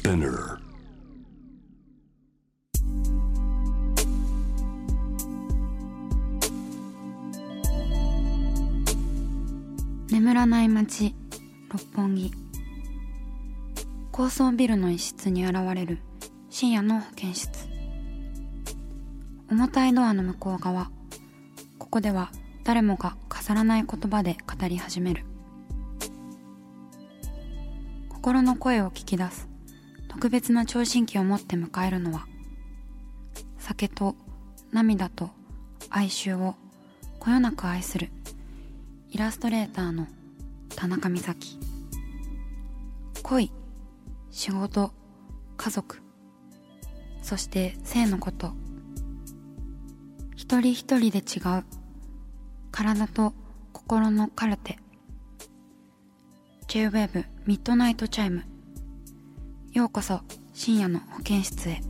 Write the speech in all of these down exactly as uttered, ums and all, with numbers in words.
Spinner。 眠らない街六本木。高層ビルの一室に現れる深夜の保健室。重たいドアの向こう側、ここでは誰もが飾らない言葉で語り始める。心の声を聞き出す特別な聴診器を持って迎えるのは、酒と涙と哀愁をこよなく愛するイラストレーターの田中美咲。恋、仕事、家族、そして性のこと、一人一人で違う体と心のカルテ。 J-Wave ミッドナイトチャイム。ようこそ深夜の保健室へ。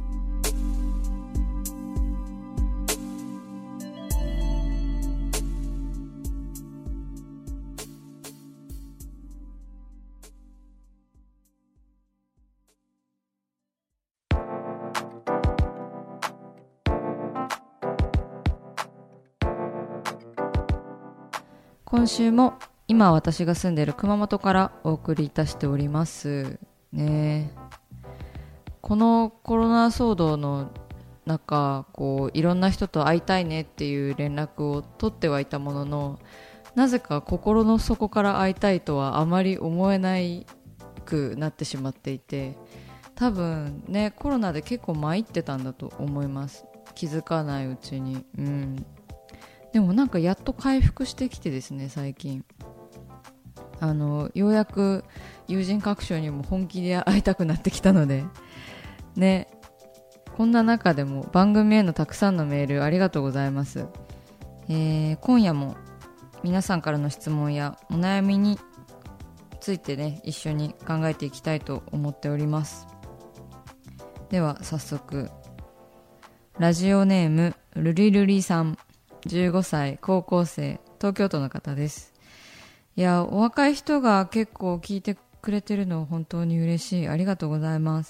今週も今私が住んでいる熊本からお送りいたしておりますね。このコロナ騒動の中、こういろんな人と会いたいねっていう連絡を取ってはいたものの、なぜか心の底から会いたいとはあまり思えないくなってしまっていて、多分ねコロナで結構参ってたんだと思います。気づかないうちに。うんでもなんかやっと回復してきてですね、最近あのようやく友人各所にも本気で会いたくなってきたのでね。こんな中でも番組へのたくさんのメールありがとうございます。えー、今夜も皆さんからの質問やお悩みについてね一緒に考えていきたいと思っております。では早速、ラジオネームルリルリさん、じゅうごさい、高校生、東京都の方です。いや、お若い人が結構聞いてくれてるの本当に嬉しい。ありがとうございます。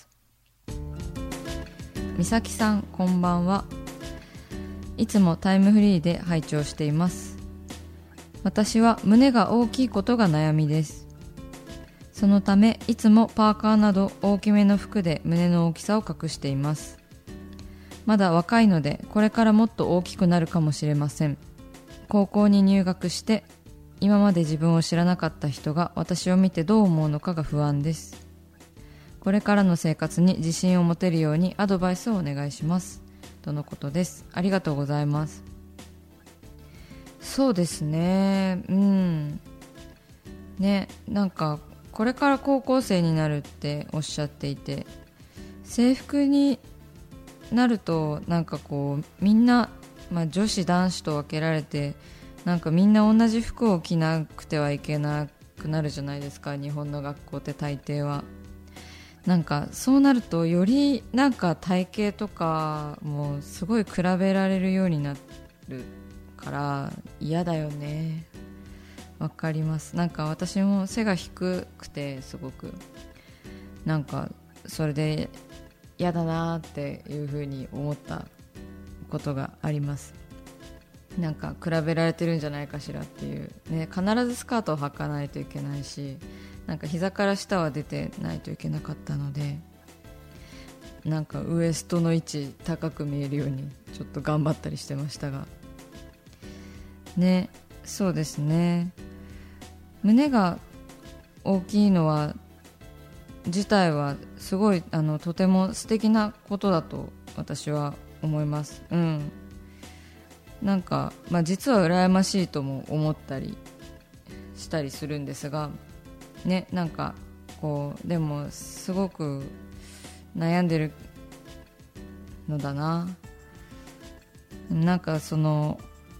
みさきさん、こんばんは。いつもタイムフリーで拝聴しています。私は胸が大きいことが悩みです。そのためいつもパーカーなど大きめの服で胸の大きさを隠しています。まだ若いのでこれからもっと大きくなるかもしれません。高校に入学して今まで自分を知らなかった人が私を見てどう思うのかが不安です。これからの生活に自信を持てるようにアドバイスをお願いします、とのことです。ありがとうございます。そうですね、うんね、なんかこれから高校生になるっておっしゃっていて、制服になるとなんかこうみんな、まあ、女子男子と分けられて、なんかみんな同じ服を着なくてはいけなくなるじゃないですか、日本の学校って大抵は。なんかそうなるとよりなんか体型とかもすごい比べられるようになるから嫌だよね。わかります。なんか私も背が低くてすごくなんかそれで嫌だなっていう風に思ったことがあります。なんか比べられてるんじゃないかしらっていう、ね、必ずスカートを履かないといけないし、なんか膝から下は出てないといけなかったので、なんかウエストの位置高く見えるようにちょっと頑張ったりしてましたがね。そうですね、胸が大きいのは自体はすごいあのとても素敵なことだと私は思います。うん、なんか、まあ、実は羨ましいとも思ったりしたりするんですがね、なんかこうでもすごく悩んでるのだな。なんかその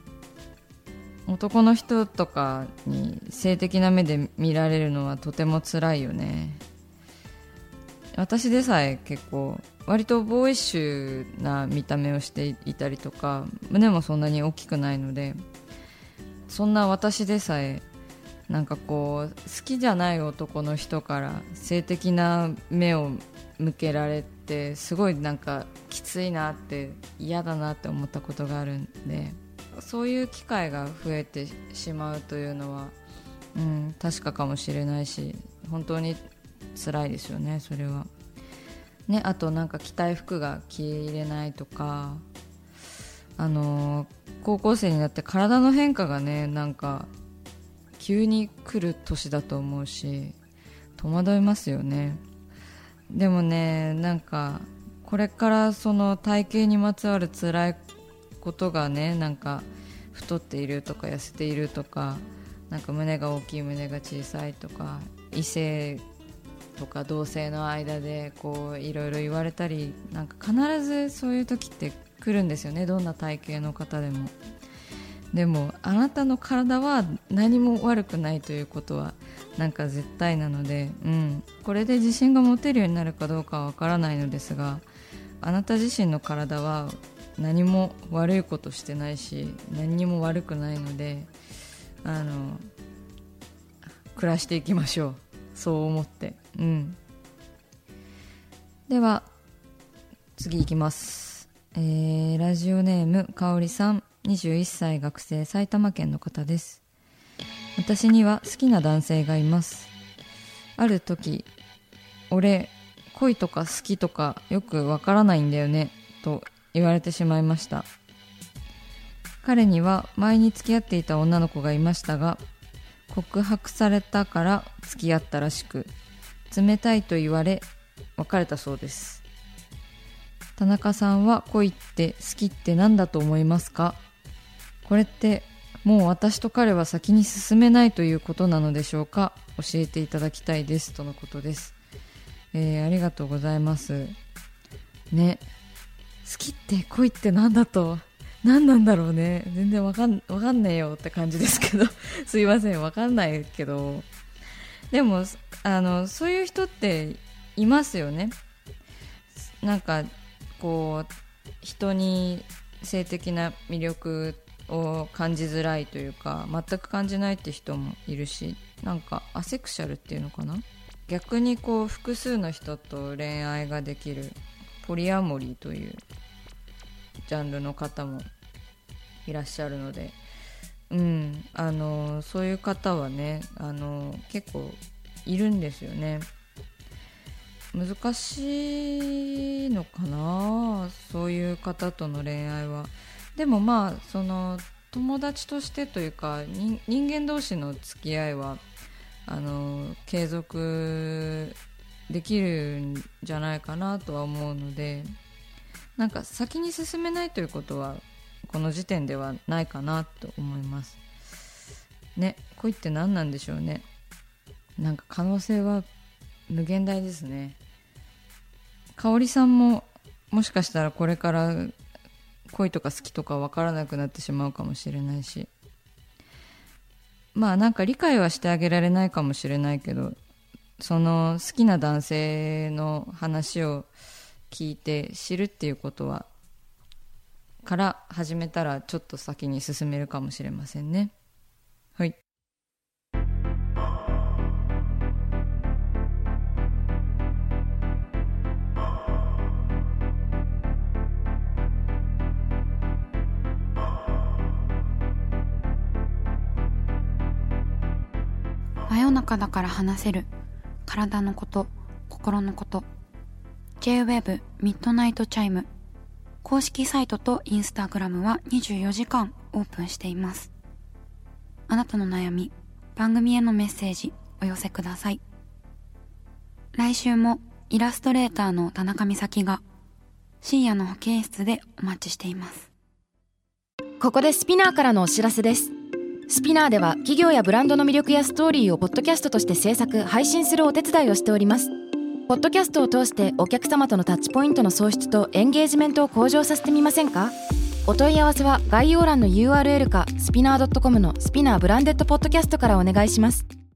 男の人とかに性的な目で見られるのはとても辛いよね。私でさえ結構割とボーイッシュな見た目をしていたりとか、胸もそんなに大きくないので、そんな私でさえなんかこう好きじゃない男の人から性的な目を向けられてすごいなんかきついなって嫌だなって思ったことがあるんで、そういう機会が増えてしまうというのは、うん、確かかもしれないし本当に辛いですよねそれはね。あとなんか着たい服が着れないとか、あのー、高校生になって体の変化がねなんか急に来る年だと思うし戸惑いますよね。でもねなんかこれからその体型にまつわる辛いことがね、なんか太っているとか痩せているとか、なんか胸が大きい胸が小さいとか、異性とか同性の間でこういろいろ言われたり、なんか必ずそういう時って来るんですよね、どんな体型の方でも。でもあなたの体は何も悪くないということはなんか絶対なので、うん、これで自信が持てるようになるかどうかはわからないのですが、あなた自身の体は何も悪いことしてないし何にも悪くないので、あの暮らしていきましょう、そう思って、うん、では次いきます、えー、ラジオネームかおりさん、にじゅういっさい学生、埼玉県の方です。私には好きな男性がいます。ある時、俺恋とか好きとかよくわからないんだよねと言われてしまいました。彼には前に付き合っていた女の子がいましたが、告白されたから付き合ったらしく、冷たいと言われ別れたそうです。田中さんは恋って好きって何だと思いますか？これってもう私と彼は先に進めないということなのでしょうか？教えていただきたいですとのことです。えー、ありがとうございますね。好きって恋って何だと何なんだろうね。全然わかん、わかんねえよって感じですけどすいません、わかんないけど、でもあのそういう人っていますよね。なんかこう人に性的な魅力を感じづらいというか、全く感じないって人もいるし、なんかアセクシャルっていうのかな、逆にこう複数の人と恋愛ができるポリアモリーというジャンルの方もいらっしゃるので、うん、あのそういう方はね、あの結構いるんですよね。難しいのかな、そういう方との恋愛は。でもまあその友達としてというか、人間同士の付き合いはあの継続できるんじゃないかなとは思うので、なんか先に進めないということはこの時点ではないかなと思いますね。恋って何なんでしょうね。なんか可能性は無限大ですね。かおりさんももしかしたらこれから恋とか好きとか分からなくなってしまうかもしれないし、まあなんか理解はしてあげられないかもしれないけど、その好きな男性の話を聞いて知るっていうことはから始めたらちょっと先に進めるかもしれませんね。はい。 真夜中だから話せる体のこと、心のこと。 ジェイウェーブ ミッドナイトチャイム公式サイトとインスタグラムはにじゅうよじかんオープンしています。あなたの悩み、番組へのメッセージお寄せください。来週もイラストレーターの田中美咲が深夜の保健室でお待ちしています。 ここでスピナーからのお知らせです。スピナーでは企業やブランドの魅力やストーリーをポッドキャストとして制作・配信するお手伝いをしております。ポッドキャストを通してお客様とのタッチポイントの創出とエンゲージメントを向上させてみませんか？お問い合わせは概要欄の ユーアールエル かスピナー ドットコム のスピナーブランデッドポッドキャストからお願いします。